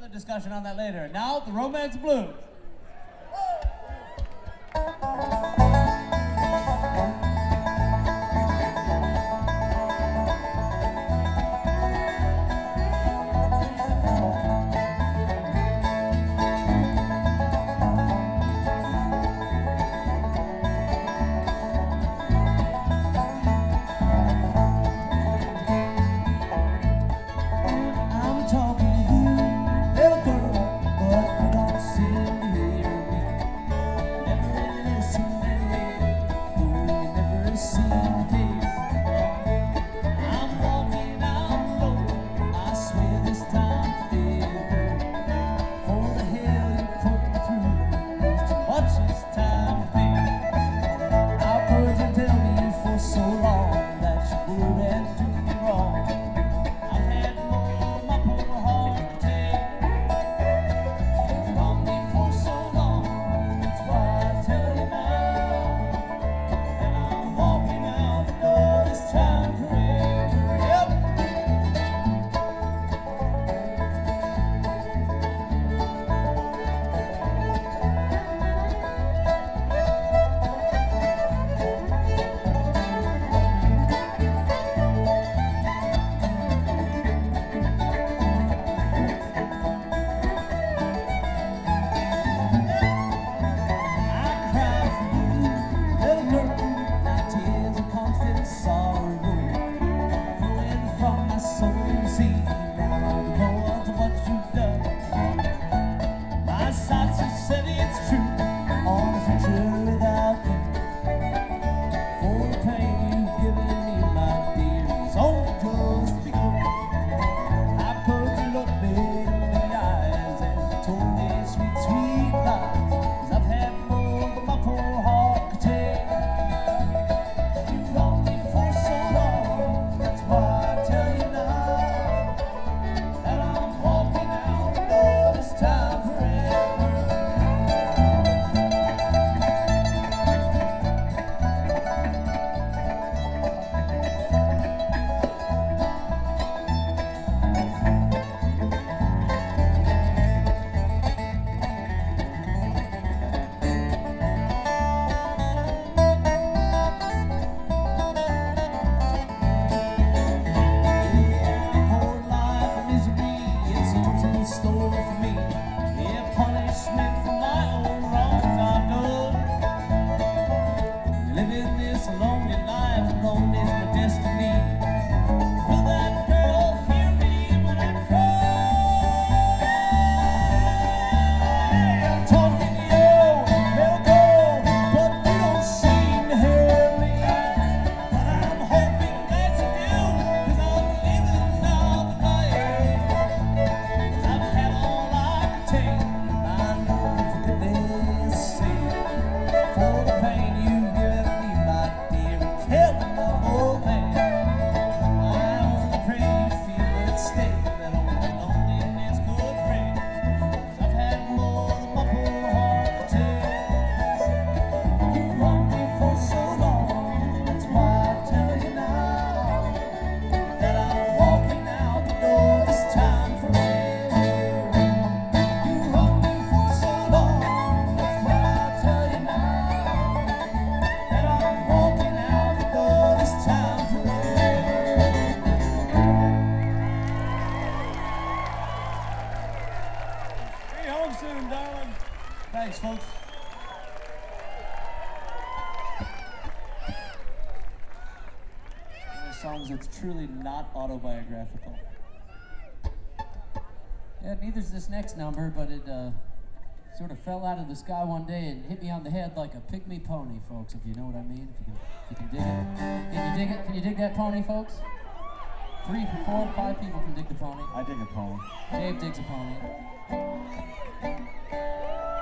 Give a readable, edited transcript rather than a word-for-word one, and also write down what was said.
a discussion on that later. Now, the Romance Blues. Thanks, folks. One of the songs that's truly not autobiographical. Yeah, neither's this next number, but it sort of fell out of the sky one day and hit me on the head like a pygmy pony, folks, if you know what I mean. If you can dig it. Can you dig it? Can you dig that pony, folks? 3, 4, 5 people can dig the pony. I dig a pony. Dave digs a pony.